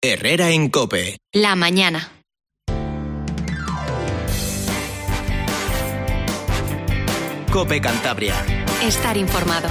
Herrera en COPE. La mañana. COPE Cantabria. Estar informado.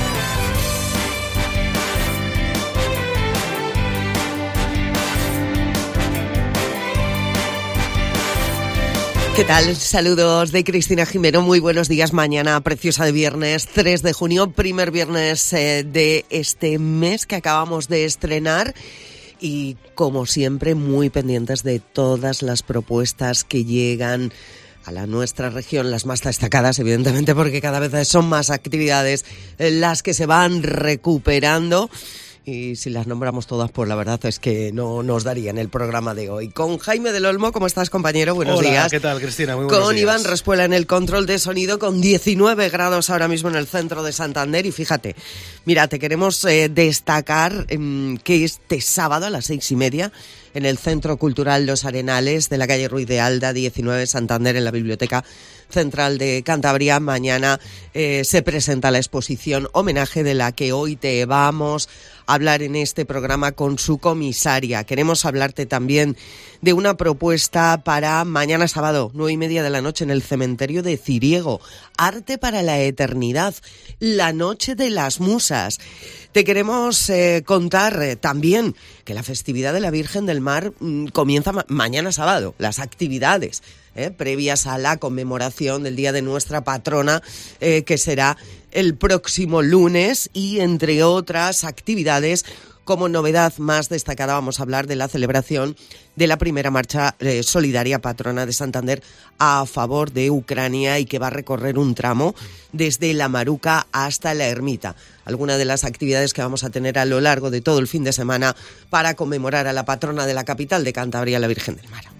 ¿Qué tal? Saludos de Cristina Jimeno. Muy buenos días. Mañana preciosa de viernes 3 de junio, primer viernes de este mes que acabamos de estrenar. Y como siempre, muy pendientes de todas las propuestas que llegan a nuestra región, las más destacadas, evidentemente, porque cada vez son más actividades las que se van recuperando. Y si las nombramos todas, pues la verdad es que no nos darían el programa de hoy. Con Jaime del Olmo, ¿cómo estás, compañero? Buenos días. Hola, ¿qué tal, Cristina? Muy buenos días. Con Iván Respuela en el control de sonido, con 19 grados ahora mismo en el centro de Santander. Y fíjate, mira, te queremos destacar que este sábado a las 6:30 en el Centro Cultural Los Arenales de la calle Ruiz de Alda, 19, Santander, en la Biblioteca Central de Cantabria. Mañana se presenta la exposición homenaje de la que hoy te vamos a hablar en este programa con su comisaria. Queremos hablarte también de una propuesta para mañana sábado, 9:30 de la noche, en el cementerio de Ciriego. Arte para la eternidad, la noche de las musas. Te queremos contar también que la festividad de la Virgen del Mar comienza mañana sábado. Las actividades previas a la conmemoración del Día de nuestra patrona, que será el próximo lunes, y entre otras actividades, como novedad más destacada, vamos a hablar de la celebración de la primera marcha solidaria patrona de Santander a favor de Ucrania, y que va a recorrer un tramo desde la Maruca hasta la Ermita. Algunas de las actividades que vamos a tener a lo largo de todo el fin de semana para conmemorar a la patrona de la capital de Cantabria, la Virgen del Mar.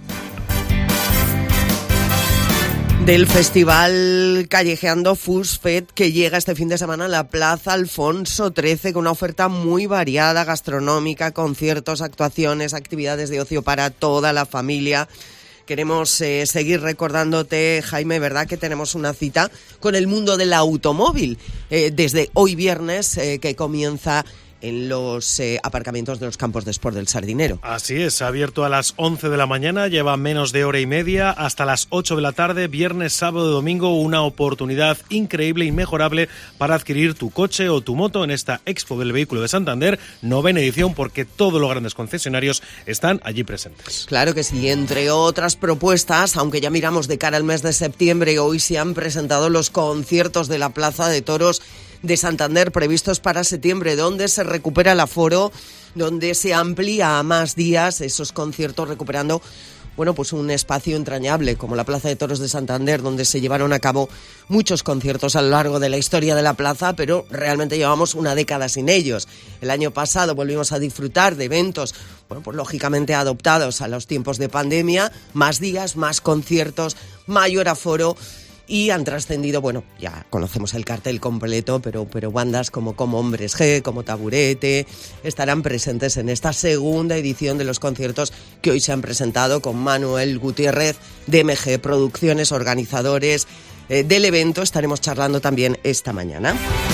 Del Festival Callejeando Fusfet, que llega este fin de semana a la Plaza Alfonso XIII, con una oferta muy variada, gastronómica, conciertos, actuaciones, actividades de ocio para toda la familia. Queremos seguir recordándote, Jaime, ¿verdad?, que tenemos una cita con el mundo del automóvil desde hoy viernes, que comienza en los aparcamientos de los campos de Sport del Sardinero. Así es, abierto a las 11 de la mañana, lleva menos de hora y media, hasta las 8 de la tarde, viernes, sábado y domingo, una oportunidad increíble e inmejorable para adquirir tu coche o tu moto en esta Expo del Vehículo de Santander, 9ª edición, porque todos los grandes concesionarios están allí presentes. Claro que sí, entre otras propuestas, aunque ya miramos de cara al mes de septiembre, hoy se han presentado los conciertos de la Plaza de Toros de Santander previstos para septiembre, donde se recupera el aforo, donde se amplía a más días esos conciertos, recuperando pues un espacio entrañable como la Plaza de Toros de Santander, donde se llevaron a cabo muchos conciertos a lo largo de la historia de la plaza, pero realmente llevamos una década sin ellos. El año pasado volvimos a disfrutar de eventos, pues lógicamente adoptados a los tiempos de pandemia, más días, más conciertos, mayor aforo. Y han trascendido, ya conocemos el cartel completo, pero bandas como Hombres G, como Taburete, estarán presentes en esta segunda edición de los conciertos que hoy se han presentado, con Manuel Gutiérrez de MG Producciones, organizadores del evento. Estaremos charlando también esta mañana.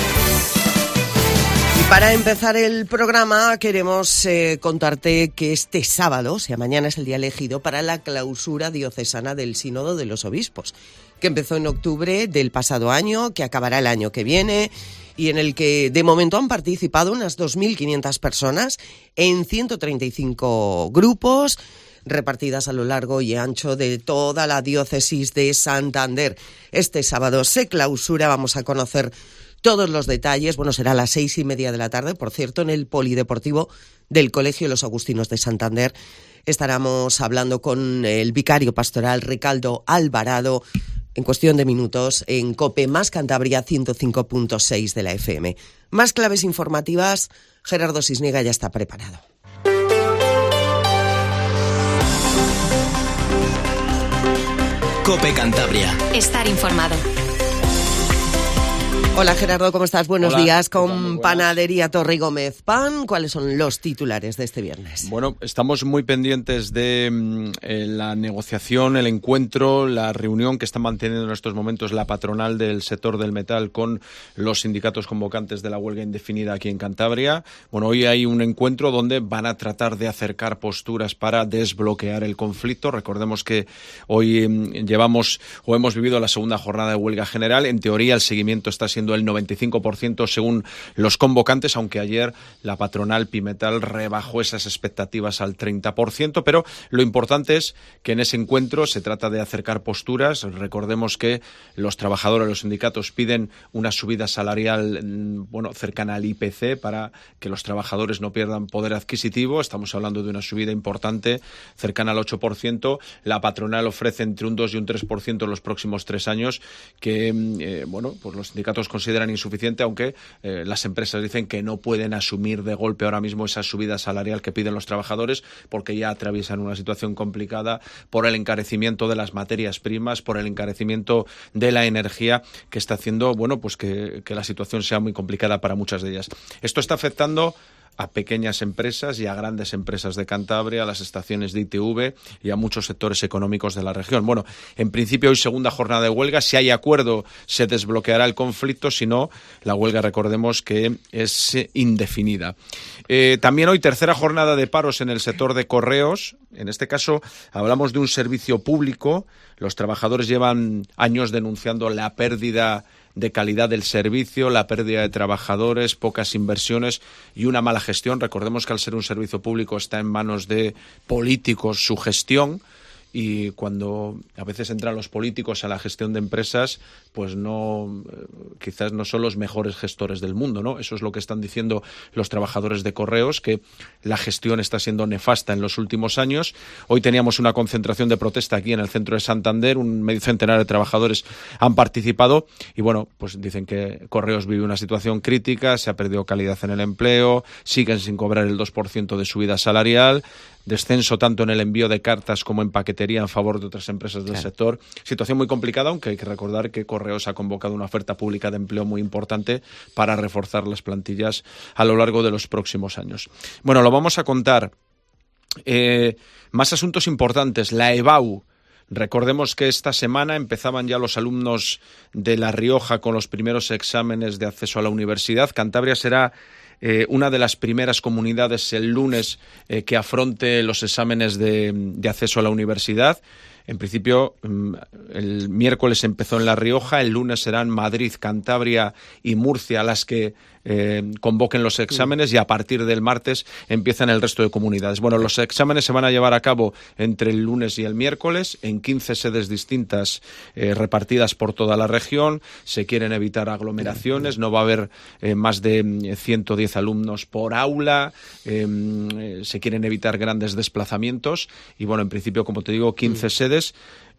Y para empezar el programa queremos contarte que este sábado, o sea, mañana, es el día elegido para la clausura diocesana del Sínodo de los Obispos, que empezó en octubre del pasado año, que acabará el año que viene, y en el que de momento han participado unas 2.500 personas en 135 grupos, repartidas a lo largo y ancho de toda la diócesis de Santander. Este sábado se clausura, vamos a conocer todos los detalles. Será a las 6:30 de la tarde, por cierto, en el Polideportivo del Colegio Los Agustinos de Santander. Estaremos hablando con el vicario pastoral Ricardo Alvarado en cuestión de minutos en COPE más Cantabria 105.6 de la FM. Más claves informativas, Gerardo Sisniega ya está preparado. COPE Cantabria. Estar informado. Hola Gerardo, ¿cómo estás? Buenos días. Con buenas. Panadería Torre y Gómez Pan, ¿cuáles son los titulares de este viernes? Bueno, estamos muy pendientes de la negociación, el encuentro, la reunión que está manteniendo en estos momentos la patronal del sector del metal con los sindicatos convocantes de la huelga indefinida aquí en Cantabria. Bueno, hoy hay un encuentro donde van a tratar de acercar posturas para desbloquear el conflicto. Recordemos que hoy hemos vivido la segunda jornada de huelga general. En teoría el seguimiento está siendo el 95% según los convocantes, aunque ayer la patronal Pimetal rebajó esas expectativas al 30%, pero lo importante es que en ese encuentro se trata de acercar posturas. Recordemos que los trabajadores, los sindicatos piden una subida salarial cercana al IPC para que los trabajadores no pierdan poder adquisitivo. Estamos hablando de una subida importante, cercana al 8%. La patronal ofrece entre un 2 y un 3% en los próximos 3 años, que pues los sindicatos consideran insuficiente, aunque las empresas dicen que no pueden asumir de golpe ahora mismo esa subida salarial que piden los trabajadores, porque ya atraviesan una situación complicada por el encarecimiento de las materias primas, por el encarecimiento de la energía, que está haciendo que la situación sea muy complicada para muchas de ellas. Esto está afectando a pequeñas empresas y a grandes empresas de Cantabria, a las estaciones de ITV y a muchos sectores económicos de la región. Bueno, en principio hoy segunda jornada de huelga. Si hay acuerdo se desbloqueará el conflicto, si no, la huelga recordemos que es indefinida. También hoy tercera jornada de paros en el sector de correos. En este caso hablamos de un servicio público. Los trabajadores llevan años denunciando la pérdida de calidad del servicio, la pérdida de trabajadores, pocas inversiones y una mala gestión. Recordemos que al ser un servicio público está en manos de políticos su gestión, y cuando a veces entran los políticos a la gestión de empresas, pues quizás no son los mejores gestores del mundo, ¿no? Eso es lo que están diciendo los trabajadores de correos, que la gestión está siendo nefasta en los últimos años. Hoy teníamos una concentración de protesta aquí en el centro de Santander, un medio centenar de trabajadores han participado y pues dicen que Correos vive una situación crítica, se ha perdido calidad en el empleo, siguen sin cobrar el 2% de subida salarial, descenso tanto en el envío de cartas como en paquetería en favor de otras empresas del sector. Situación muy complicada, aunque hay que recordar que Correos ha convocado una oferta pública de empleo muy importante para reforzar las plantillas a lo largo de los próximos años. Bueno, lo vamos a contar. Más asuntos importantes. La EBAU. Recordemos que esta semana empezaban ya los alumnos de La Rioja con los primeros exámenes de acceso a la universidad. Cantabria será una de las primeras comunidades el lunes que afronte los exámenes de acceso a la universidad. En principio, el miércoles empezó en La Rioja, el lunes serán Madrid, Cantabria y Murcia las que convoquen los exámenes, y a partir del martes empiezan el resto de comunidades. Bueno, los exámenes se van a llevar a cabo entre el lunes y el miércoles en 15 sedes distintas repartidas por toda la región. Se quieren evitar aglomeraciones, no va a haber más de 110 alumnos por aula, se quieren evitar grandes desplazamientos y en principio, como te digo, 15 sedes.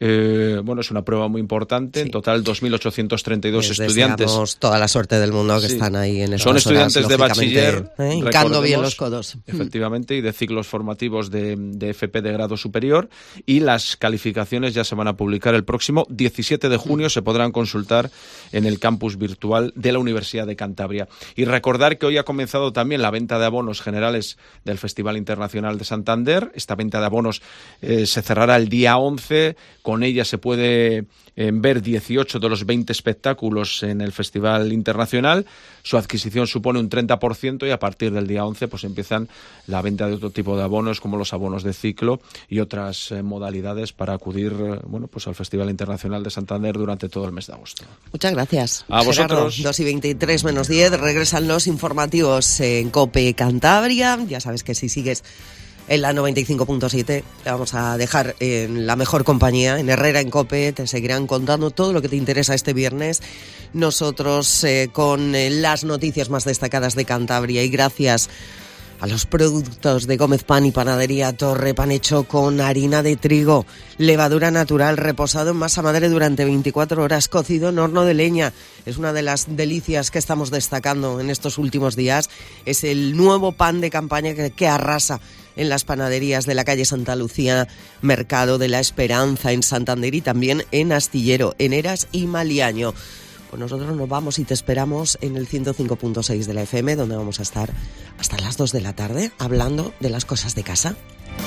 Es una prueba muy importante. Sí. En total 2.832 estudiantes. Deseamos toda la suerte del mundo que están ahí en estas Son estudiantes horas, de bachiller, hincando bien los codos. Efectivamente, y de ciclos formativos de FP de grado superior, y las calificaciones ya se van a publicar el próximo 17 de junio, se podrán consultar en el campus virtual de la Universidad de Cantabria. Y recordar que hoy ha comenzado también la venta de abonos generales del Festival Internacional de Santander. Esta venta de abonos se cerrará el día 11. Con ella se puede ver 18 de los 20 espectáculos en el Festival Internacional. Su adquisición supone un 30% y a partir del día 11 pues empiezan la venta de otro tipo de abonos, como los abonos de ciclo y otras modalidades para acudir al Festival Internacional de Santander durante todo el mes de agosto. Muchas gracias. A vosotros. 2:23 menos 10, regresan los informativos en COPE Cantabria. Ya sabes que si sigues en la 95.7 te vamos a dejar en la mejor compañía, en Herrera en COPE. Te seguirán contando todo lo que te interesa este viernes. Nosotros con las noticias más destacadas de Cantabria, y gracias a los productos de Gómez Pan y Panadería Torre, pan hecho con harina de trigo, levadura natural, reposado en masa madre durante 24 horas, cocido en horno de leña. Es una de las delicias que estamos destacando en estos últimos días. Es el nuevo pan de campaña que arrasa en las panaderías de la calle Santa Lucía, Mercado de la Esperanza en Santander y también en Astillero, en Eras y Maliaño. Pues nosotros nos vamos y te esperamos en el 105.6 de la FM, donde vamos a estar hasta las 2 de la tarde hablando de las cosas de casa.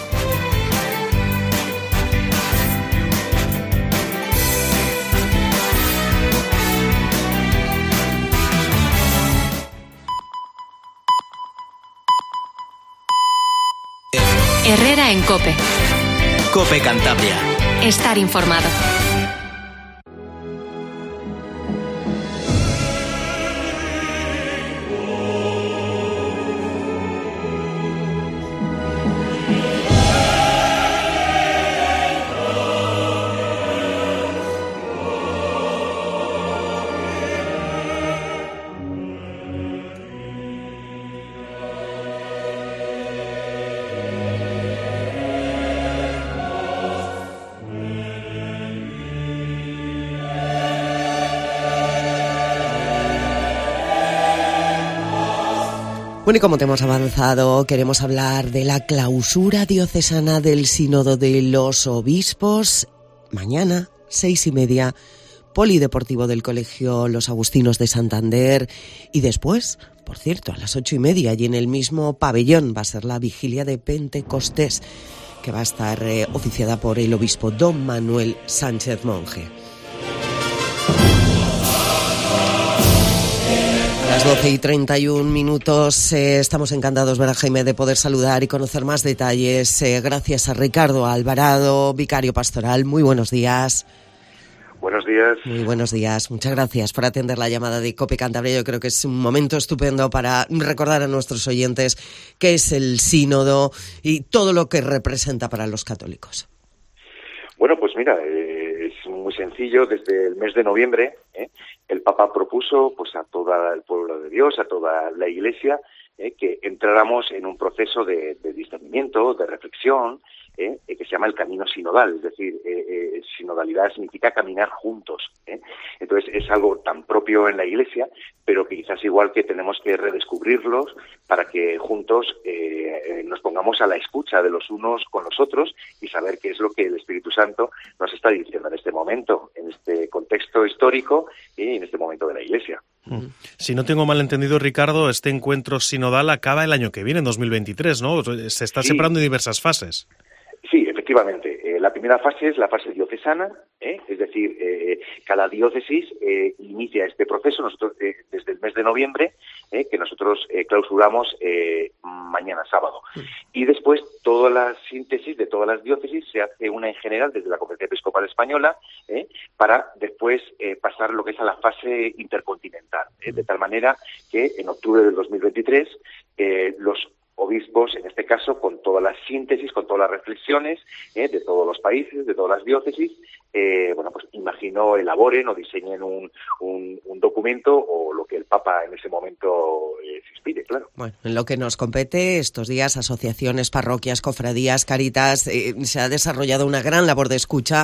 Herrera en COPE. COPE Cantabria. Estar informado. Bueno, y como te hemos avanzado, queremos hablar de la clausura diocesana del Sínodo de los Obispos. Mañana, 6:30, Polideportivo del Colegio Los Agustinos de Santander. Y después, por cierto, a las 8:30, y en el mismo pabellón, va a ser la vigilia de Pentecostés, que va a estar oficiada por el obispo don Manuel Sánchez Monje. A las 12:31, estamos encantados, ¿verdad, Jaime?, de poder saludar y conocer más detalles. Gracias a Ricardo Alvarado, vicario pastoral. Muy buenos días. Buenos días. Muy buenos días. Muchas gracias por atender la llamada de COPE Cantabria. Yo creo que es un momento estupendo para recordar a nuestros oyentes qué es el sínodo y todo lo que representa para los católicos. Bueno, pues mira, es muy sencillo. Desde el mes de noviembre, el Papa propuso pues a todo el pueblo de Dios, a toda la Iglesia, que entráramos en un proceso de discernimiento, de reflexión, que se llama el camino sinodal, es decir, sinodalidad significa caminar juntos. Entonces es algo tan propio en la Iglesia, pero que quizás igual que tenemos que redescubrirlos para que juntos nos pongamos a la escucha de los unos con los otros y saber qué es lo que el Espíritu Santo nos está diciendo en este momento, en este contexto histórico y en este momento de la Iglesia. Si no tengo mal entendido, Ricardo, este encuentro sinodal acaba el año que viene, en 2023, ¿no? Se está separando en diversas fases. Sí, efectivamente. La primera fase es la fase diocesana, es decir, cada diócesis inicia este proceso. Nosotros desde el mes de noviembre, que nosotros clausuramos mañana sábado. Y después toda la síntesis de todas las diócesis se hace una en general desde la Conferencia Episcopal Española, para después pasar lo que es a la fase intercontinental, de tal manera que en octubre del 2023 los obispos, en este caso, con toda la síntesis, con todas las reflexiones de todos los países, de todas las diócesis, pues imagino elaboren o diseñen un documento o lo que el Papa en ese momento se inspire, claro. Bueno, en lo que nos compete, estos días, asociaciones, parroquias, cofradías, Cáritas, se ha desarrollado una gran labor de escucha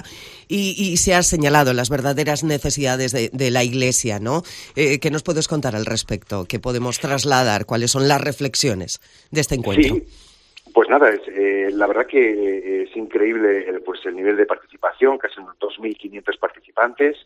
y se han señalado las verdaderas necesidades de la Iglesia, ¿no? ¿Qué nos puedes contar al respecto? ¿Qué podemos trasladar? ¿Cuáles son las reflexiones de este encuentro? Sí. Pues nada, la verdad que es increíble el nivel de participación, casi unos 2.500 participantes,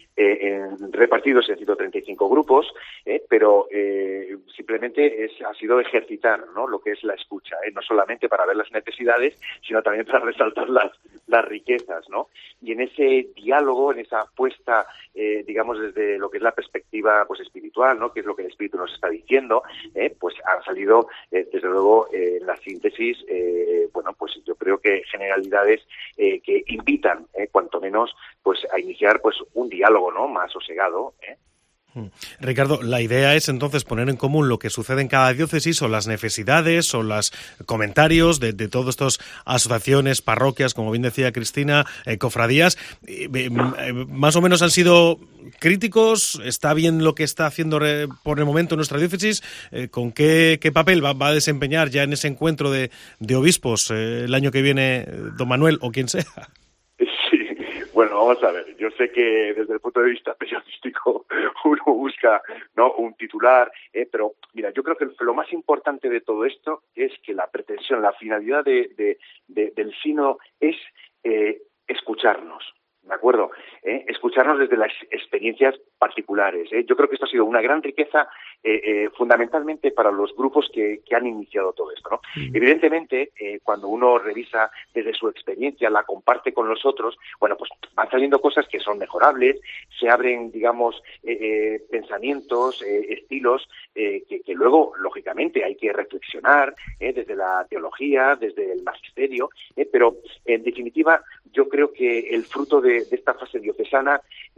repartidos en 135 grupos, pero simplemente ha sido ejercitar, ¿no?, lo que es la escucha, no solamente para ver las necesidades, sino también para resaltar las riquezas, ¿no? Y en ese diálogo, en esa apuesta, digamos, desde lo que es la perspectiva pues espiritual, ¿no?, que es lo que el Espíritu nos está diciendo, pues han salido, desde luego, en la síntesis, pues yo creo que generalidades que invitan, cuanto menos, pues a iniciar pues un diálogo, ¿no?, más sosegado. Ricardo, la idea es entonces poner en común lo que sucede en cada diócesis o las necesidades o los comentarios de todas estas asociaciones, parroquias, como bien decía Cristina, cofradías. Más o menos han sido críticos. ¿Está bien lo que está haciendo por el momento nuestra diócesis? ¿Con qué papel va a desempeñar ya en ese encuentro de obispos el año que viene don Manuel o quien sea? Bueno, vamos a ver, yo sé que desde el punto de vista periodístico uno busca, ¿no?, un titular, pero mira, yo creo que lo más importante de todo esto es que la pretensión, la finalidad del sínodo es escucharnos, ¿de acuerdo? Escucharnos desde las experiencias particulares. Yo creo que esto ha sido una gran riqueza fundamentalmente para los grupos que han iniciado todo esto, ¿no? Evidentemente, cuando uno revisa desde su experiencia, la comparte con los otros, bueno, pues van saliendo cosas que son mejorables, se abren, digamos, pensamientos, estilos que luego, lógicamente, hay que reflexionar desde la teología, desde el magisterio, pero en definitiva yo creo que el fruto de esta fase diocesana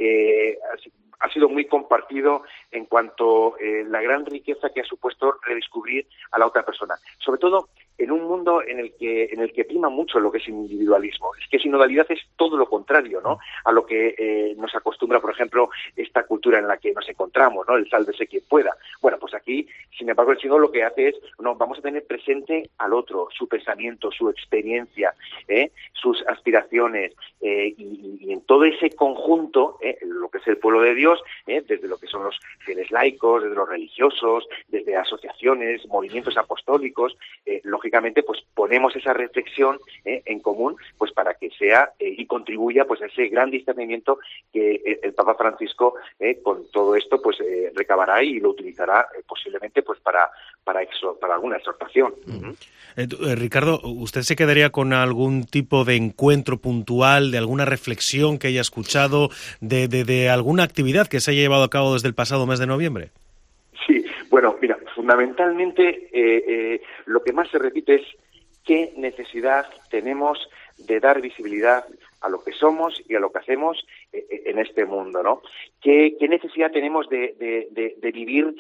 ha sido muy compartido en cuanto la gran riqueza que ha supuesto redescubrir a la otra persona, sobre todo en un mundo en el que prima mucho lo que es individualismo. Es que sinodalidad es todo lo contrario, ¿no?, a lo que nos acostumbra, por ejemplo, esta cultura en la que nos encontramos, ¿no?, el sálvese quien pueda. Bueno, pues aquí, sin embargo, el sínodo lo que hace es, no, vamos a tener presente al otro, su pensamiento, su experiencia, sus aspiraciones, y en todo ese conjunto, lo que es el pueblo de Dios, desde lo que son los fieles laicos, desde los religiosos, desde asociaciones, movimientos apostólicos, lógicamente, pues ponemos esa reflexión en común, pues para que sea y contribuya, pues a ese gran discernimiento que el Papa Francisco con todo esto, pues recabará y lo utilizará posiblemente, pues para alguna exhortación. Ricardo, ¿usted se quedaría con algún tipo de encuentro puntual, de alguna reflexión que haya escuchado, de alguna actividad que se haya llevado a cabo desde el pasado mes de noviembre? Sí, bueno, mira, fundamentalmente lo que más se repite es qué necesidad tenemos de dar visibilidad a lo que somos y a lo que hacemos en este mundo, ¿no? ¿Qué necesidad tenemos de vivir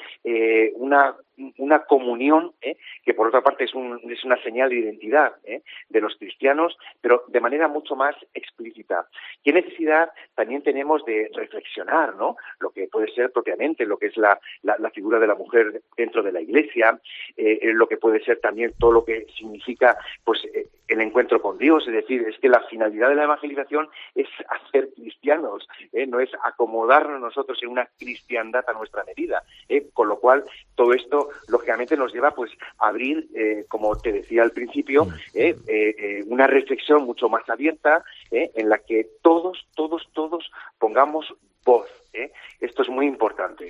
una comunión, que por otra parte es una señal de identidad de los cristianos, pero de manera mucho más explícita? ¿Qué necesidad también tenemos de reflexionar, ¿no?, lo que puede ser propiamente lo que es la figura de la mujer dentro de la Iglesia, lo que puede ser también todo lo que significa, pues, el encuentro con Dios? Es decir, es que la finalidad de la evangelización es hacer cristianos, no es acomodarnos nosotros en una cristiandad a nuestra medida, con lo cual todo esto lógicamente nos lleva, pues, a abrir, como te decía al principio, una reflexión mucho más abierta, en la que todos pongamos voz. Esto es muy importante.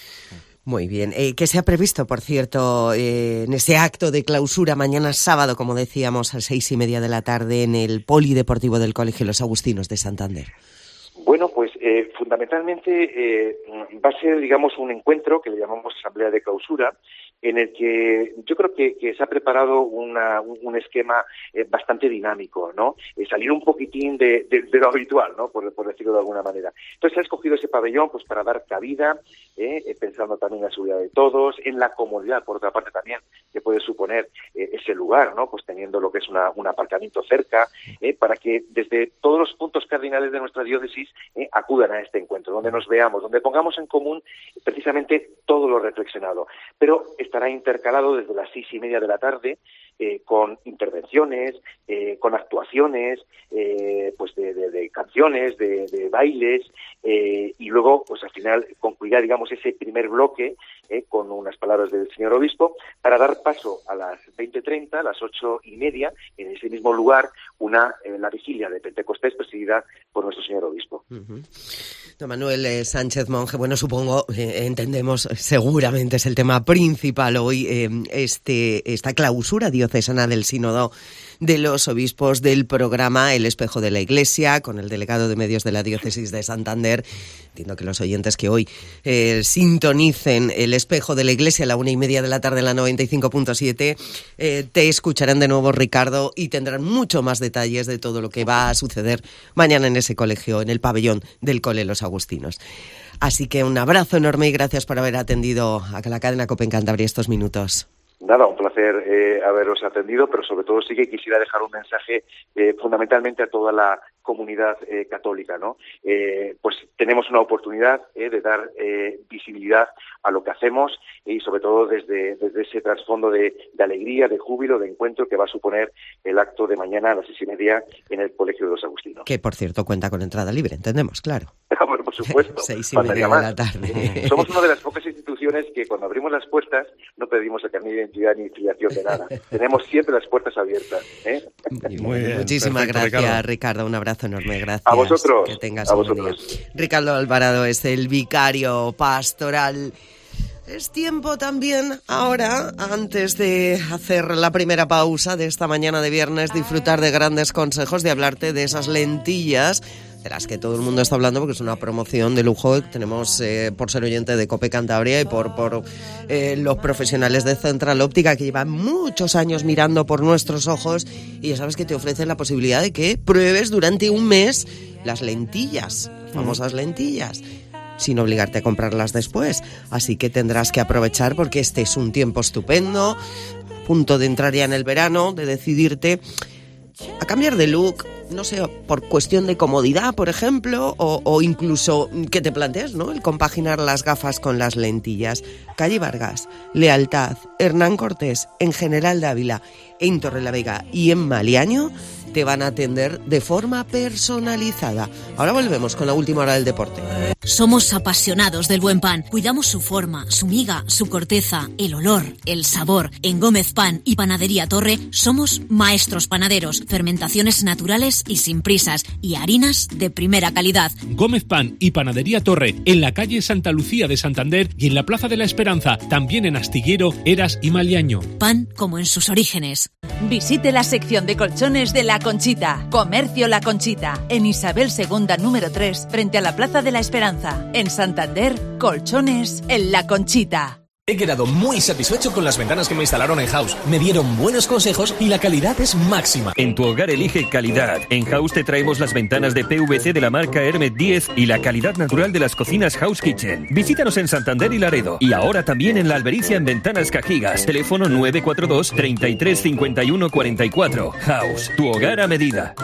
Muy bien. ¿Qué se ha previsto, por cierto, en ese acto de clausura mañana sábado, como decíamos, a 6:30 de la tarde en el Polideportivo del Colegio Los Agustinos de Santander? Bueno, pues fundamentalmente va a ser, digamos, un encuentro que le llamamos Asamblea de Clausura, en el que yo creo que se ha preparado un esquema bastante dinámico, ¿no? Salir un poquitín de lo habitual, ¿no?, por decirlo de alguna manera. Entonces se ha escogido ese pabellón, pues, para dar cabida, pensando también en la seguridad de todos, en la comodidad, por otra parte también, que puede suponer ese lugar, ¿no?, pues teniendo lo que es un aparcamiento cerca, para que desde todos los puntos cardinales de nuestra diócesis acudan a este encuentro, donde nos veamos, donde pongamos en común precisamente todo lo reflexionado. Pero estará intercalado desde las 6:30 de la tarde con intervenciones, con actuaciones, pues de canciones, de bailes, y luego, pues al final concluirá, digamos, ese primer bloque con unas palabras del señor obispo, para dar paso a las 20:30, a las 8:30, en ese mismo lugar, la vigilia de Pentecostés presidida por nuestro señor obispo. Don Manuel Sánchez Monje, bueno, supongo, entendemos, seguramente es el tema principal hoy, esta clausura diocesana del Sínodo de los Obispos del programa El Espejo de la Iglesia, con el delegado de medios de la Diócesis de Santander. Entiendo que los oyentes que hoy sintonicen El Espejo de la Iglesia a la 1:30 de la tarde en la 95.7, te escucharán de nuevo, Ricardo, y tendrán mucho más detalles de todo lo que va a suceder mañana en ese colegio, en el pabellón del Cole Los Agustinos. Así que un abrazo enorme y gracias por haber atendido a la cadena COPE en Cantabria estos minutos. Nada, un placer haberos atendido, pero sobre todo sí que quisiera dejar un mensaje fundamentalmente a toda la comunidad católica, ¿no? Pues tenemos una oportunidad de dar visibilidad a lo que hacemos y sobre todo desde ese trasfondo de alegría, de júbilo, de encuentro que va a suponer el acto de mañana a las 6:30 en el Colegio de los Agustinos. Que, por cierto, cuenta con entrada libre, entendemos, claro. Bueno, por supuesto. 6:30 de la tarde. Somos una de las pocas instituciones cuestión es que cuando abrimos las puertas no pedimos el carnet de identidad ni filiación de nada. Tenemos siempre las puertas abiertas. Muy bien. Muchísimas gracias, Ricardo. Un abrazo enorme. Gracias. A vosotros. Que tengas un buen día. Ricardo Alvarado es el vicario pastoral. Es tiempo también ahora, antes de hacer la primera pausa de esta mañana de viernes, disfrutar de grandes consejos, de hablarte de esas lentillas de las que todo el mundo está hablando, porque es una promoción de lujo que tenemos por ser oyente de COPE Cantabria y por los profesionales de Central Óptica, que llevan muchos años mirando por nuestros ojos, y ya sabes que te ofrecen la posibilidad de que pruebes durante un mes las lentillas, las famosas lentillas, sin obligarte a comprarlas después. Así que tendrás que aprovechar, porque este es un tiempo estupendo, punto de entrar ya en el verano, de decidirte a cambiar de look, no sé, por cuestión de comodidad, por ejemplo, o incluso que te plantees, ¿no?, el compaginar las gafas con las lentillas. Calle Vargas, Lealtad, Hernán Cortés, en General de Ávila, en Torrelavega y en Maliaño te van a atender de forma personalizada. Ahora volvemos con la última hora del deporte. Somos apasionados del buen pan. Cuidamos su forma, su miga, su corteza, el olor, el sabor. En Gómez Pan y Panadería Torre somos maestros panaderos, fermentaciones naturales y sin prisas, y harinas de primera calidad. Gómez Pan y Panadería Torre, en la calle Santa Lucía de Santander y en la Plaza de la Esperanza, también en Astillero, Eras y Maliaño. Pan como en sus orígenes. Visite la sección de colchones de La Conchita. Comercio La Conchita, en Isabel II número 3, frente a la Plaza de la Esperanza. En Santander, colchones en La Conchita. He quedado muy satisfecho con las ventanas que me instalaron en House. Me dieron buenos consejos y la calidad es máxima. En tu hogar elige calidad. En House te traemos las ventanas de PVC de la marca Hermet 10 y la calidad natural de las cocinas House Kitchen. Visítanos en Santander y Laredo. Y ahora también en La Albericia en Ventanas Cajigas. Teléfono 942 33 51 44. House, tu hogar a medida.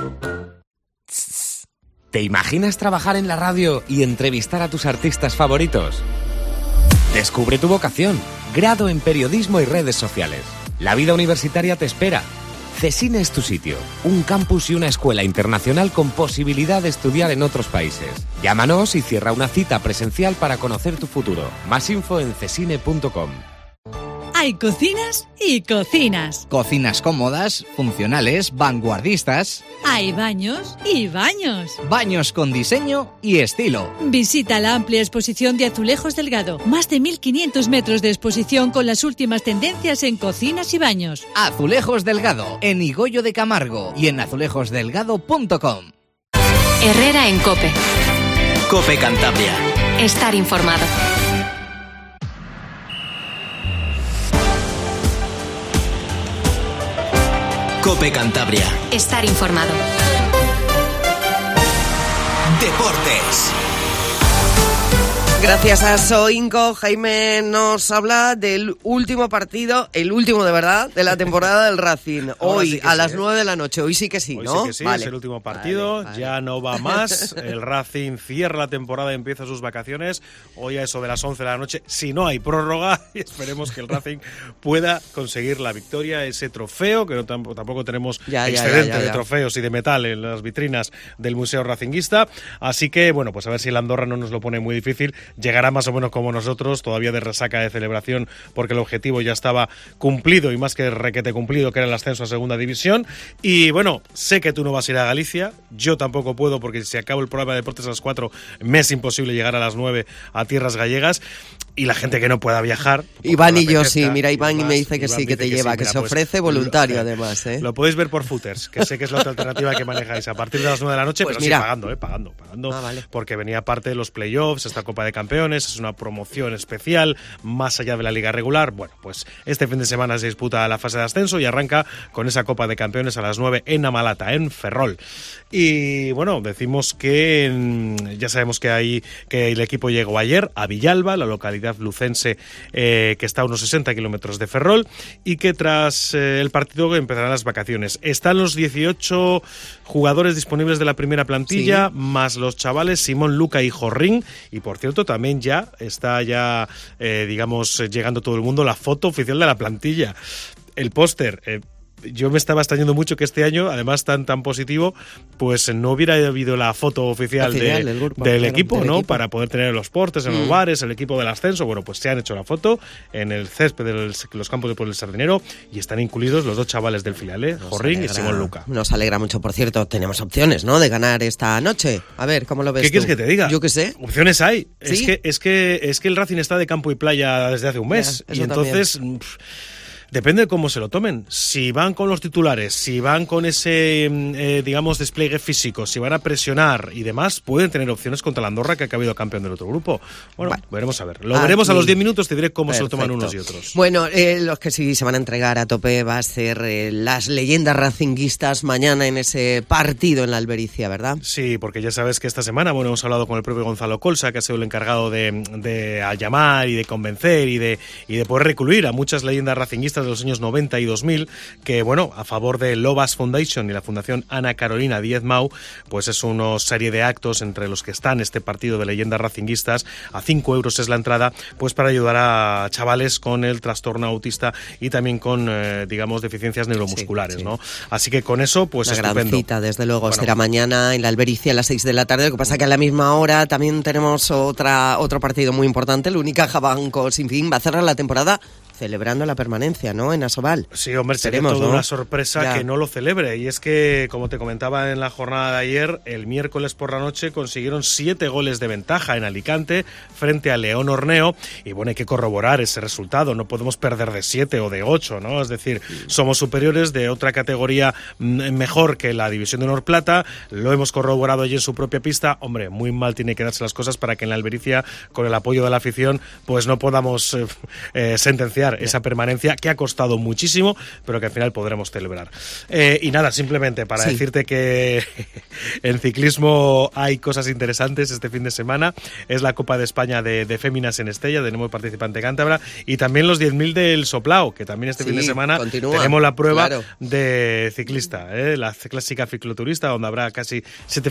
¿Te imaginas trabajar en la radio y entrevistar a tus artistas favoritos? Descubre tu vocación. Grado en Periodismo y Redes Sociales. La vida universitaria te espera. CESINE es tu sitio. Un campus y una escuela internacional con posibilidad de estudiar en otros países. Llámanos y cierra una cita presencial para conocer tu futuro. Más info en cesine.com. Hay cocinas y cocinas. Cocinas cómodas, funcionales, vanguardistas. Hay baños y baños. Baños con diseño y estilo. Visita la amplia exposición de Azulejos Delgado. Más de 1.500 metros de exposición con las últimas tendencias en cocinas y baños. Azulejos Delgado, en Higoyo de Camargo y en azulejosdelgado.com. Herrera en COPE. COPE Cantabria. Estar informado. COPE Cantabria. Estar informado. Deportes. Gracias a Soinco, Jaime nos habla del último partido, el último de verdad, de la temporada del Racing. Hoy, sí a las 9 de la noche. Hoy sí que sí, ¿no? Hoy sí que sí, vale. Es el último partido, vale. Ya no va más. El Racing cierra la temporada y empieza sus vacaciones. Hoy a eso de las 11 de la noche, si no hay prórroga, y esperemos que el Racing pueda conseguir la victoria, ese trofeo, que no, tampoco tenemos excedente de trofeos y de metal en las vitrinas del Museo Racinguista. Así que, bueno, pues a ver si el Andorra no nos lo pone muy difícil. Llegará más o menos como nosotros, todavía de resaca de celebración, porque el objetivo ya estaba cumplido, y más que requete cumplido, que era el ascenso a segunda división. Y bueno, sé que tú no vas a ir a Galicia, yo tampoco puedo, porque si acabo el programa de deportes a las 4, me es imposible llegar a las 9 a tierras gallegas. Y la gente que no pueda viajar... Iván y yo sí, mira, Iván me dice que sí, que te lleva, que se ofrece voluntario además. Lo podéis ver por Footers, que sé que es la otra alternativa que manejáis a partir de las 9 de la noche, pues pero mira, sí pagando. Vale. Porque venía parte de los playoffs, esta Copa de Campeones, es una promoción especial, más allá de la liga regular. Bueno, pues este fin de semana se disputa la fase de ascenso y arranca con esa Copa de Campeones a las 9 en Amalata, en Ferrol. Y bueno, decimos que ya sabemos que el equipo llegó ayer a Villalba, la localidad lucense que está a unos 60 kilómetros de Ferrol, y que tras el partido empezarán las vacaciones. Están los 18 jugadores disponibles de la primera plantilla, sí, más los chavales Simón, Luca y Jorrín, y por cierto también ya está digamos llegando todo el mundo la foto oficial de la plantilla, el póster. yo me estaba extrañando mucho que este año, además tan positivo, pues no hubiera habido la foto oficial del grupo, del equipo, ¿no? Para poder tener los portes en los bares, el equipo del ascenso. Bueno, pues se han hecho la foto en el césped de los campos de Pueblo del Sardinero y están incluidos los 2 chavales del filial, Jorrín y Simón Luca. Nos alegra mucho, por cierto, tenemos opciones, ¿no?, de ganar esta noche. A ver, ¿cómo lo ves? ¿Qué quieres que te diga? Yo qué sé. Opciones hay. ¿Sí? Es que el Racing está de campo y playa desde hace un mes. Y entonces depende de cómo se lo tomen. Si van con los titulares, si van con ese, digamos, despliegue físico, si van a presionar y demás, pueden tener opciones contra la Andorra, que ha caído campeón del otro grupo. Bueno, veremos a ver. Lo veremos a los 10 minutos, te diré cómo se lo toman unos y otros. Bueno, los que sí se van a entregar a tope va a ser las leyendas racinguistas mañana en ese partido en la Albericia, ¿verdad? Sí, porque ya sabes que esta semana, bueno, hemos hablado con el propio Gonzalo Colsa, que ha sido el encargado de llamar y de convencer y de poder recluir a muchas leyendas racinguistas de los años 90 y 2000, que bueno, a favor de Lobas Foundation y la Fundación Ana Carolina Díez Mau, pues es una serie de actos entre los que están este partido de leyendas racinguistas. A 5 euros es la entrada, pues para ayudar a chavales con el trastorno autista y también con, digamos, deficiencias neuromusculares, ¿no? Así que con eso, pues una estupendo. Gran cita, desde luego, será mañana en la Albericia a las 6 de la tarde. Lo que pasa que a la misma hora también tenemos otro partido muy importante. El Unicaja Banco Sin Fin va a cerrar la temporada celebrando la permanencia, ¿no?, en Asobal. Sí, hombre, sería toda una sorpresa que no lo celebre. Y es que, como te comentaba en la jornada de ayer, el miércoles por la noche consiguieron 7 goles de ventaja en Alicante frente a León Horneo. Y bueno, hay que corroborar ese resultado. No podemos perder de 7 o de 8, ¿no? Es decir, somos superiores de otra categoría mejor que la División de Honor Plata. Lo hemos corroborado allí en su propia pista. Hombre, muy mal tiene que darse las cosas para que en la Albericia, con el apoyo de la afición, pues no podamos sentenciar esa permanencia que ha costado muchísimo, pero que al final podremos celebrar. Y nada, simplemente para decirte que en ciclismo hay cosas interesantes este fin de semana. Es la Copa de España de Féminas en Estella, tenemos participante cántabra, y también los 10.000 del Soplao, que también este fin de semana tenemos la prueba de ciclista, la clásica cicloturista, donde habrá casi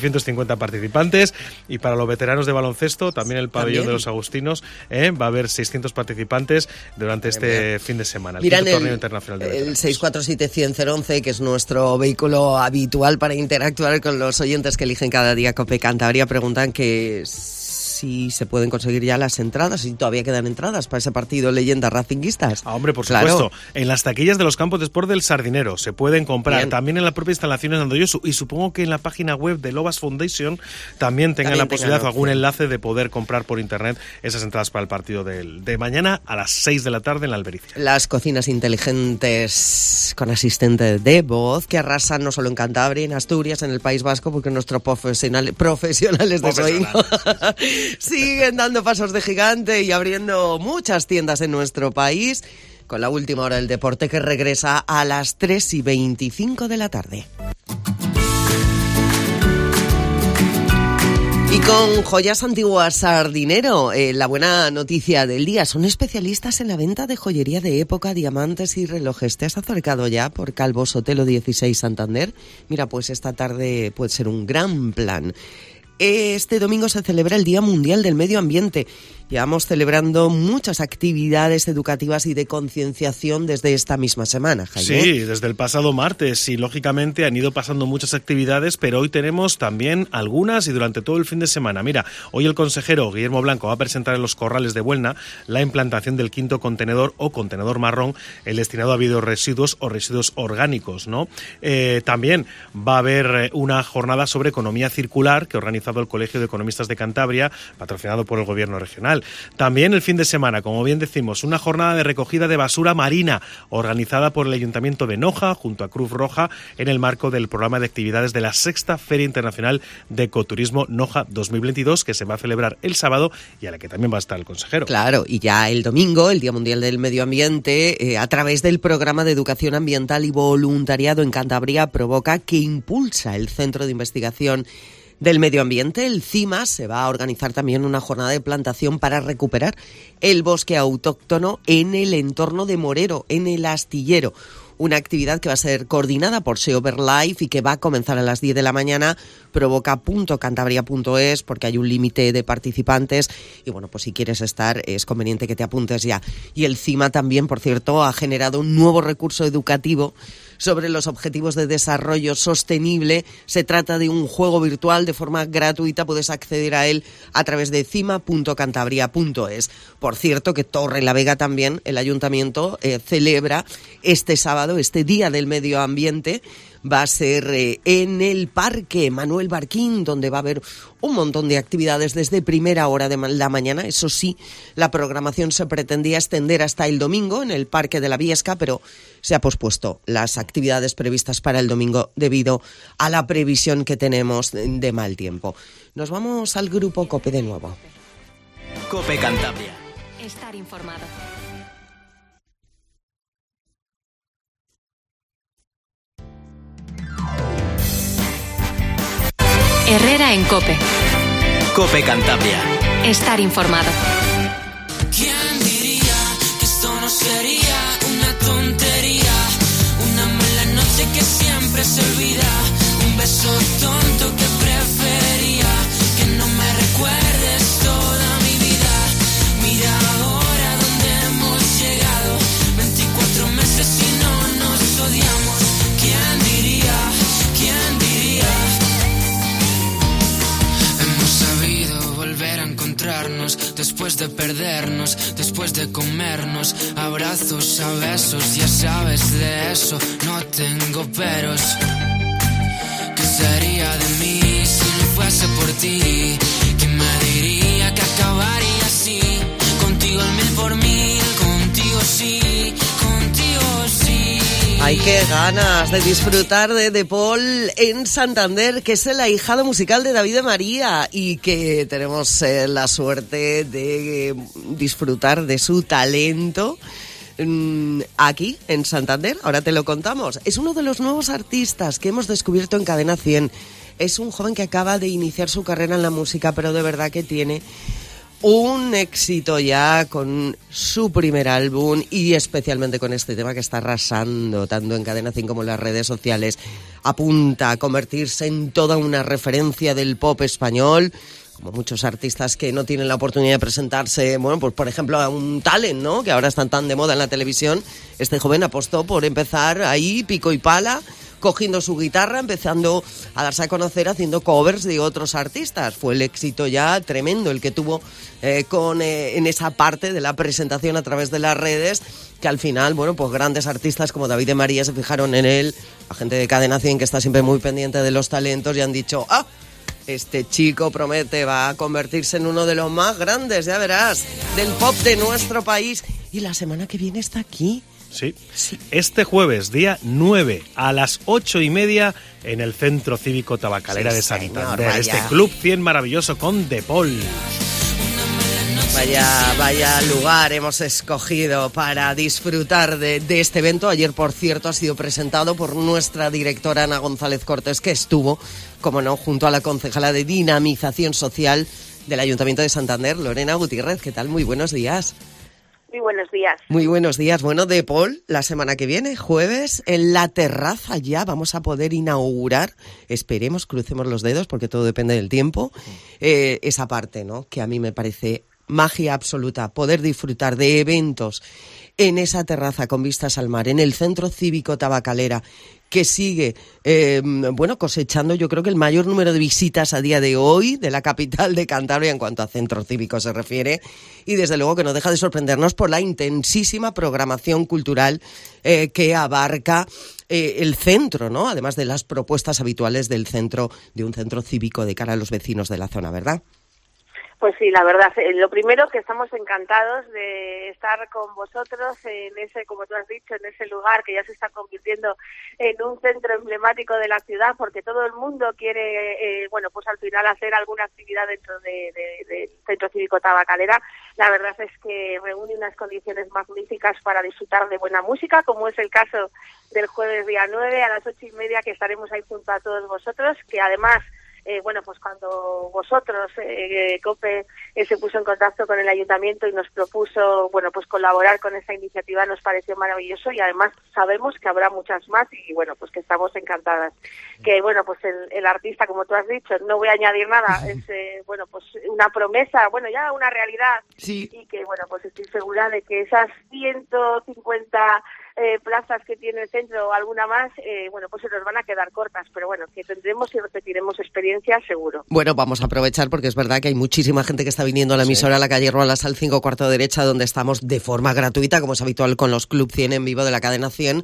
750 participantes, y para los veteranos de baloncesto, también el pabellón de los Agustinos, va a haber 600 participantes durante este fin de semana, el torneo internacional de veteranos. El 647-100-011, que es nuestro vehículo habitual para interactuar con los oyentes que eligen cada día COPE Cantabria, preguntan que si se pueden conseguir ya las entradas, si todavía quedan entradas para ese partido leyendas racinguistas. Hombre, por supuesto. En las taquillas de los campos de sport del Sardinero se pueden comprar. Bien. También en la propia instalaciones de Andoyosu, y supongo que en la página web de Lobas Foundation también tengan la posibilidad o algún enlace de poder comprar por internet esas entradas para el partido de mañana a las 6 de la tarde en la Albericia. Las cocinas inteligentes con asistente de voz que arrasan no solo en Cantabria, en Asturias, en el País Vasco, porque nuestros profesionales de Soin siguen dando pasos de gigante y abriendo muchas tiendas en nuestro país, con la última hora del deporte que regresa a las 3:25 de la tarde. Y con Joyas Antiguas Sardinero, la buena noticia del día: son especialistas en la venta de joyería de época, diamantes y relojes. ¿Te has acercado ya por Calvo Sotelo 16 Santander? Mira, pues esta tarde puede ser un gran plan. Este domingo se celebra el Día Mundial del Medio Ambiente. Llevamos celebrando muchas actividades educativas y de concienciación desde esta misma semana, Jaime. Sí, desde el pasado martes, y lógicamente han ido pasando muchas actividades, pero hoy tenemos también algunas y durante todo el fin de semana. Mira, hoy el consejero Guillermo Blanco va a presentar en los Corrales de Buelna la implantación del 5º contenedor o contenedor marrón, el destinado a bioresiduos o residuos orgánicos, ¿no? También va a haber una jornada sobre economía circular que ha organizado el Colegio de Economistas de Cantabria, patrocinado por el Gobierno regional. También el fin de semana, como bien decimos, una jornada de recogida de basura marina organizada por el Ayuntamiento de Noja junto a Cruz Roja en el marco del programa de actividades de la 6ª Feria Internacional de Ecoturismo Noja 2022, que se va a celebrar el sábado y a la que también va a estar el consejero. Claro, y ya el domingo, el Día Mundial del Medio Ambiente, a través del programa de educación ambiental y voluntariado en Cantabria Provoca, que impulsa el Centro de Investigación del Medio Ambiente, el CIMA, se va a organizar también una jornada de plantación para recuperar el bosque autóctono en el entorno de Morero, en el Astillero. Una actividad que va a ser coordinada por SeoverLife y que va a comenzar a las 10 de la mañana, provoca.cantabria.es, porque hay un límite de participantes y bueno, pues si quieres estar es conveniente que te apuntes ya. Y el CIMA también, por cierto, ha generado un nuevo recurso educativo sobre los objetivos de desarrollo sostenible. Se trata de un juego virtual de forma gratuita, puedes acceder a él a través de cima.cantabria.es. Por cierto que Torrelavega también, el ayuntamiento celebra este sábado, este Día del Medio Ambiente. Va a ser en el Parque Manuel Barquín, donde va a haber un montón de actividades desde primera hora de la mañana. Eso sí, la programación se pretendía extender hasta el domingo en el Parque de la Viesca, pero se ha pospuesto las actividades previstas para el domingo debido a la previsión que tenemos de mal tiempo. Nos vamos al Grupo COPE de nuevo. COPE Cantabria. Estar informado. Herrera en COPE. COPE Cantabria. Estar informado. ¿Quién diría que esto no sería una tontería? Una mala noche que siempre se olvida. Un beso tonto que preferiría que no me recuerdes toda mi vida. Mira ahora dónde hemos llegado. 24 meses y no nos odiamos. ¿Quién diría? ¿Quién diría? Volver a encontrarnos después de perdernos, después de comernos, abrazos a besos, ya sabes de eso, no tengo peros. ¿Qué sería de mí si no fuese por ti? ¿Quién me diría que acabaría así? Contigo el 1000 por 1000, contigo sí, contigo sí. Ay, qué ganas de disfrutar de Paul en Santander, que es el ahijado musical de David de María y que tenemos la suerte de disfrutar de su talento aquí en Santander. Ahora te lo contamos. Es uno de los nuevos artistas que hemos descubierto en Cadena 100. Es un joven que acaba de iniciar su carrera en la música, pero de verdad que tiene un éxito ya con su primer álbum y especialmente con este tema que está arrasando tanto en Cadena 100 como en las redes sociales. Apunta a convertirse en toda una referencia del pop español, como muchos artistas que no tienen la oportunidad de presentarse, bueno, pues por ejemplo a un talent, ¿no?, que ahora están tan de moda en la televisión. Este joven apostó por empezar ahí pico y pala, cogiendo su guitarra, empezando a darse a conocer haciendo covers de otros artistas. Fue el éxito ya tremendo el que tuvo en esa parte de la presentación a través de las redes, que al final, bueno, pues grandes artistas como David de María se fijaron en él, la gente de Cadena 100 que está siempre muy pendiente de los talentos y han dicho, este chico promete, va a convertirse en uno de los más grandes, ya verás, del pop de nuestro país. Y la semana que viene está aquí. Sí. Este jueves, día 9, a las 8:30, en el Centro Cívico Tabacalera de Santander. Este Club 100 maravilloso con De Paul. Vaya lugar hemos escogido para disfrutar de este evento. Ayer, por cierto, ha sido presentado por nuestra directora Ana González Cortés, que estuvo, como no, junto a la concejala de Dinamización Social del Ayuntamiento de Santander, Lorena Gutiérrez. ¿Qué tal? Muy buenos días. Muy buenos días. Muy buenos días. Bueno, De Paul, la semana que viene, jueves, en la terraza ya vamos a poder inaugurar, esperemos, crucemos los dedos porque todo depende del tiempo, esa parte, ¿no?, que a mí me parece magia absoluta, poder disfrutar de eventos en esa terraza con vistas al mar, en el Centro Cívico Tabacalera, que sigue cosechando, yo creo que el mayor número de visitas a día de hoy de la capital de Cantabria en cuanto a centro cívico se refiere, y desde luego que no deja de sorprendernos por la intensísima programación cultural que abarca el centro, ¿no?, además de las propuestas habituales del centro, de un centro cívico de cara a los vecinos de la zona, ¿verdad? Pues sí, la verdad, lo primero que estamos encantados de estar con vosotros en ese, como tú has dicho, en ese lugar que ya se está convirtiendo en un centro emblemático de la ciudad, porque todo el mundo quiere, pues al final hacer alguna actividad dentro del Centro Cívico Tabacalera. La verdad es que reúne unas condiciones magníficas para disfrutar de buena música, como es el caso del jueves día 9 a las 8:30, que estaremos ahí junto a todos vosotros, que además pues cuando vosotros, COPE, se puso en contacto con el ayuntamiento y nos propuso, pues colaborar con esta iniciativa, nos pareció maravilloso y además sabemos que habrá muchas más y, pues que estamos encantadas. Que, pues el artista, como tú has dicho, no voy a añadir nada, es, pues una promesa, ya una realidad. Sí. Y que, pues estoy segura de que esas 150 plazas que tiene el centro o alguna más, bueno, pues se nos van a quedar cortas, pero bueno, que tendremos y repetiremos experiencias seguro. Bueno, vamos a aprovechar porque es verdad que hay muchísima gente que está viniendo a la emisora, a la calle Rualas al 5 cuarto derecha, donde estamos de forma gratuita, como es habitual con los Club 100 en vivo de la cadena 100,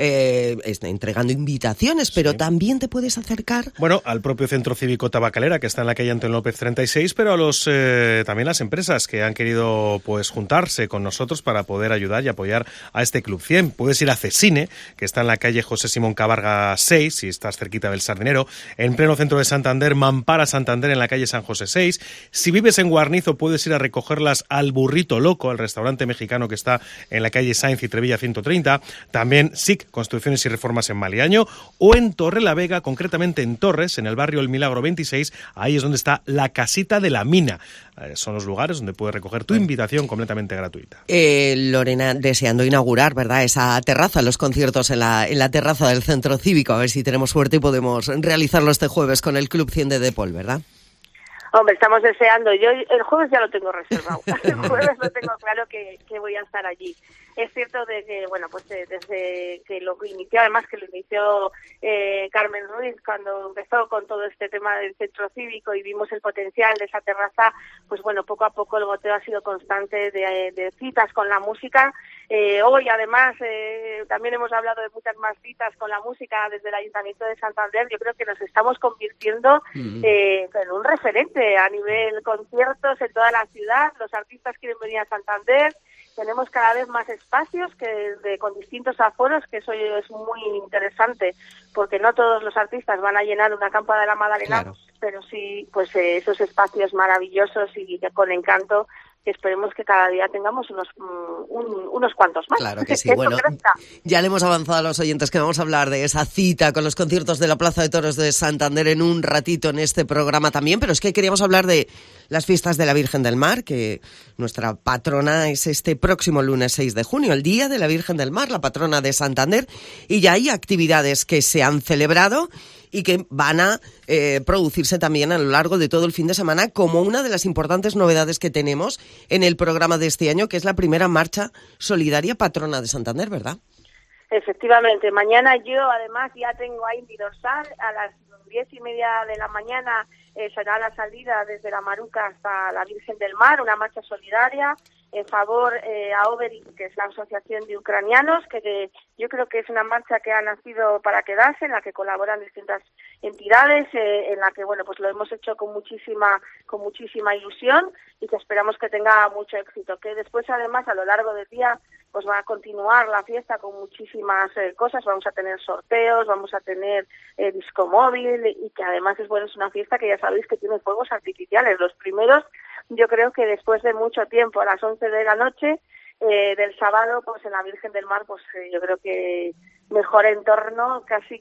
entregando invitaciones, pero también te puedes acercar... Bueno, al propio Centro Cívico Tabacalera, que está en la calle Antonio López 36, pero a los también las empresas que han querido pues juntarse con nosotros para poder ayudar y apoyar a este Club 100. Puedes ir a Cesine, que está en la calle José Simón Cabarga 6, si estás cerquita del Sardinero, en pleno centro de Santander, Mampara Santander, en la calle San José 6. Si vives en Guarnizo, puedes ir a recogerlas al Burrito Loco, al restaurante mexicano que está en la calle Sainz y Trevilla 130. También SIC, Construcciones y Reformas en Maliaño, o en Torrelavega, concretamente en Torres, en el barrio El Milagro 26. Ahí es donde está la Casita de la Mina. Son los lugares donde puedes recoger tu invitación completamente gratuita. Lorena, deseando inaugurar, ¿verdad?, esa terraza, los conciertos en la terraza del Centro Cívico. A ver si tenemos suerte y podemos realizarlo este jueves con el Club 100 de Depol, ¿verdad? Hombre, estamos deseando. Yo el jueves ya lo tengo reservado. El jueves lo tengo claro que voy a estar allí. Es cierto de que, bueno, pues desde que lo inició, además que lo inició Carmen Ruiz cuando empezó con todo este tema del centro cívico y vimos el potencial de esa terraza, pues bueno, poco a poco el goteo ha sido constante de citas con la música. Hoy, además, también hemos hablado de muchas más citas con la música desde el Ayuntamiento de Santander. Yo creo que nos estamos convirtiendo en un referente a nivel conciertos en toda la ciudad. Los artistas quieren venir a Santander. Tenemos cada vez más espacios con distintos aforos, que eso es muy interesante, porque no todos los artistas van a llenar una campa de la Magdalena, claro, pero sí pues esos espacios maravillosos y con encanto, que esperemos que cada día tengamos unos cuantos más. Claro que sí. Bueno, ya le hemos avanzado a los oyentes que vamos a hablar de esa cita con los conciertos de la Plaza de Toros de Santander en un ratito en este programa también, pero es que queríamos hablar de las fiestas de la Virgen del Mar, que nuestra patrona es este próximo lunes 6 de junio, el Día de la Virgen del Mar, la patrona de Santander, y ya hay actividades que se han celebrado y que van a producirse también a lo largo de todo el fin de semana, como una de las importantes novedades que tenemos en el programa de este año, que es la primera marcha solidaria patrona de Santander, ¿verdad? Efectivamente. Mañana yo, además, ya tengo ahí mi dorsal. A las 10:30 de la mañana será la salida desde la Maruca hasta la Virgen del Mar, una marcha solidaria en favor a Overi, que es la asociación de ucranianos, que yo creo que es una marcha que ha nacido para quedarse, en la que colaboran distintas entidades, en la que bueno, pues lo hemos hecho con muchísima ilusión y que esperamos que tenga mucho éxito. Que después, además, a lo largo del día, pues va a continuar la fiesta con muchísimas cosas. Vamos a tener sorteos, vamos a tener disco móvil, y que además es una fiesta que ya sabéis que tiene fuegos artificiales. Los primeros, yo creo que después de mucho tiempo, a las 11 de la noche del sábado, pues en la Virgen del Mar, pues yo creo que mejor entorno casi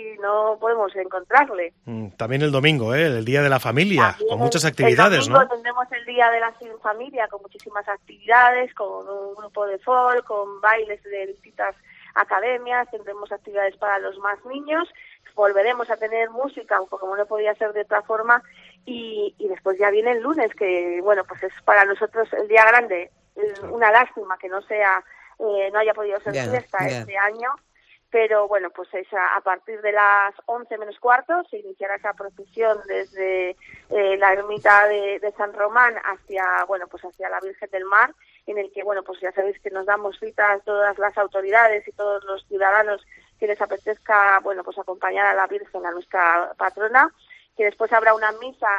no podemos encontrarle. También el domingo, el Día de la Familia, también con muchas actividades, el domingo, ¿no? Tendremos el Día de la Familia con muchísimas actividades, con un grupo de folk, con bailes de distintas academias, tendremos actividades para los más niños, volveremos a tener música, como no podía ser de otra forma, y después ya viene el lunes, que bueno, pues es para nosotros el día grande. Una lástima que no haya podido ser fiesta este año, pero bueno, pues a partir de las 11 menos cuarto se iniciará esa procesión desde la ermita de San Román hacia la Virgen del Mar, en el que bueno, pues ya sabéis que nos damos cita a todas las autoridades y todos los ciudadanos que les apetezca bueno, pues acompañar a la Virgen, a nuestra patrona, que después habrá una misa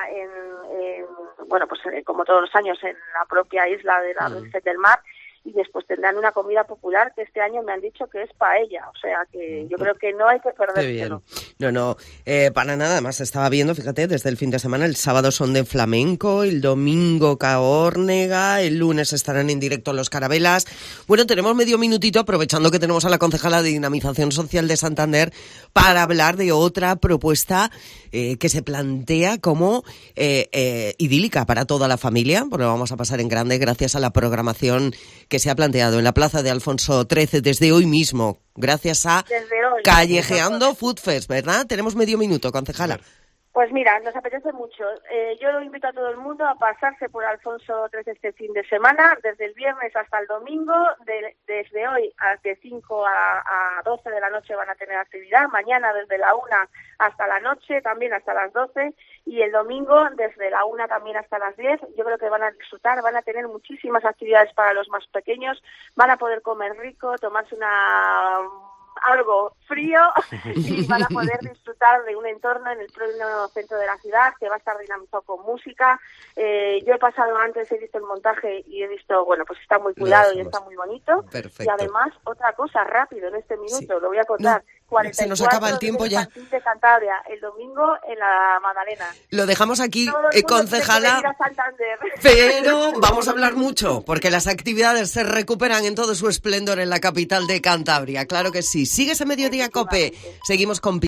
como todos los años en la propia isla de la Virgen del Mar, y después tendrán una comida popular que este año me han dicho que es paella, o sea que yo creo que no hay que perdérselo. No, para nada. Además estaba viendo, fíjate, desde el fin de semana, el sábado son de flamenco, el domingo caórnega, el lunes estarán en directo los Carabelas. Bueno, tenemos medio minutito, aprovechando que tenemos a la concejala de Dinamización Social de Santander, para hablar de otra propuesta que se plantea como idílica para toda la familia, porque lo vamos a pasar en grande gracias a la programación que se ha planteado en la Plaza de Alfonso XIII desde hoy mismo, gracias a Callejeando Food Fest, ¿verdad? Tenemos medio minuto, concejala. Pues mira, nos apetece mucho. Yo invito a todo el mundo a pasarse por Alfonso XIII este fin de semana, desde el viernes hasta el domingo, desde hoy de 5 a 12 de la noche van a tener actividad, mañana desde la 1 hasta la noche, también hasta las 12, y el domingo desde la 1 también hasta las 10. Yo creo que van a disfrutar, van a tener muchísimas actividades para los más pequeños, van a poder comer rico, tomarse algo frío y van a poder disfrutar de un entorno en el pleno centro de la ciudad que va a estar dinamizado con música. Yo he pasado antes, he visto el montaje y he visto, bueno, pues está muy cuidado y está muy bonito. Perfecto. Y además, otra cosa, rápido, en este minuto, lo voy a contar. Se nos acaba el tiempo ya. De Cantabria, el domingo en la Magdalena. Lo dejamos aquí, concejala, concejala. pero vamos a hablar mucho, porque las actividades se recuperan en todo su esplendor en la capital de Cantabria. Claro que sí. Sigues a Mediodía Cope. Seguimos con